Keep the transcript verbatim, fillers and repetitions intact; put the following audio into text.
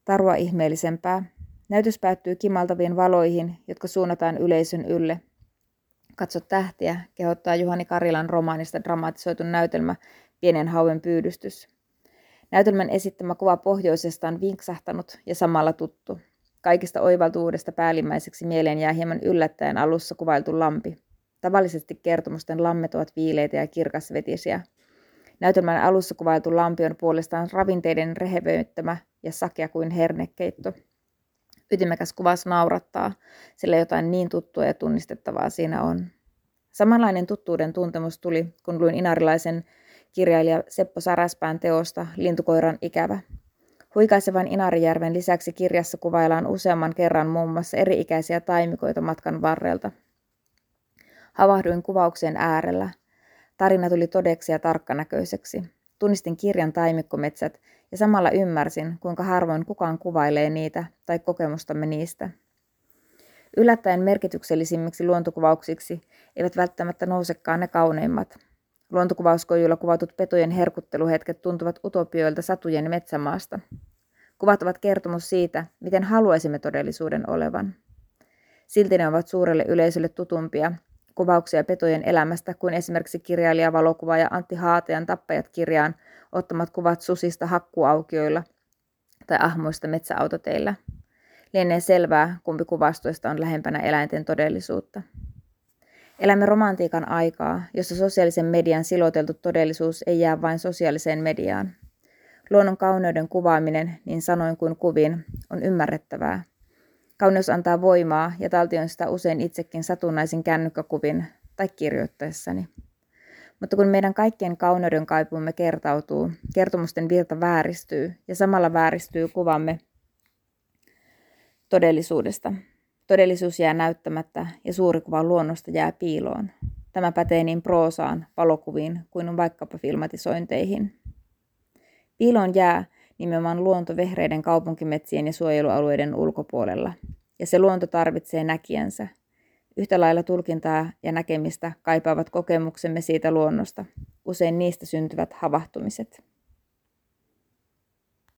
Tarua ihmeellisempää. Näytös päättyy kimaltaviin valoihin, jotka suunnataan yleisön ylle. Katso tähtiä, kehottaa Juhani Karilan romaanista dramatisoitu näytelmä Pienen hauen pyydystys. Näytelmän esittämä kuva pohjoisesta on vinksahtanut ja samalla tuttu. Kaikista oivaltuudesta päällimmäiseksi mieleen jää hieman yllättäen alussa kuvailtu lampi. Tavallisesti kertomusten lammet ovat viileitä ja kirkasvetisiä. Näytelmän alussa kuvailtu lampi on puolestaan ravinteiden rehevöittämä ja sakea kuin hernekeitto. Ytimekäs kuvaus naurattaa, sillä jotain niin tuttua ja tunnistettavaa siinä on. Samanlainen tuttuuden tuntemus tuli, kun luin inarilaisen kirjailija Seppo Säräspään teosta Lintukoiran ikävä. Huikaisevan Inarijärven lisäksi kirjassa kuvaillaan useamman kerran muun muassa eri-ikäisiä taimikoita matkan varrelta. Havahduin kuvauksien äärellä. Tarina tuli todeksi ja tarkkanäköiseksi. Tunnistin kirjan taimikkometsät ja samalla ymmärsin, kuinka harvoin kukaan kuvailee niitä tai kokemustamme niistä. Yllättäen merkityksellisimmiksi luontokuvauksiksi eivät välttämättä nousekaan ne kauneimmat. Luontokuvauskojuilla kuvatut petojen herkutteluhetket tuntuvat utopioilta satujen metsämaasta. Kuvat ovat kertomus siitä, miten haluaisimme todellisuuden olevan. Silti ne ovat suurelle yleisölle tutumpia kuvauksia petojen elämästä kuin esimerkiksi kirjailija, valokuvaaja Antti Haatajan Tappajat-kirjaan ottamat kuvat susista hakkuaukioilla tai ahmoista metsäautoteillä. Lienee selvää, kumpi kuvastoista on lähempänä eläinten todellisuutta. Elämme romantiikan aikaa, jossa sosiaalisen median siloteltu todellisuus ei jää vain sosiaaliseen mediaan. Luonnon kauneuden kuvaaminen, niin sanoin kuin kuvin, on ymmärrettävää. Kauneus antaa voimaa ja taltioin sitä usein itsekin satunnaisin kännykkäkuvin tai kirjoittaessani. Mutta kun meidän kaikkien kauneuden kaipuumme kertautuu, kertomusten virta vääristyy ja samalla vääristyy kuvamme todellisuudesta. Todellisuus jää näyttämättä ja suuri kuva luonnosta jää piiloon. Tämä pätee niin proosaan, valokuviin kuin vaikkapa filmatisointeihin. Piiloon jää nimenomaan luonto vehreiden kaupunkimetsien ja suojelualueiden ulkopuolella, ja se luonto tarvitsee näkijänsä. Yhtä lailla tulkintaa ja näkemistä kaipaavat kokemuksemme siitä luonnosta, usein niistä syntyvät havahtumiset.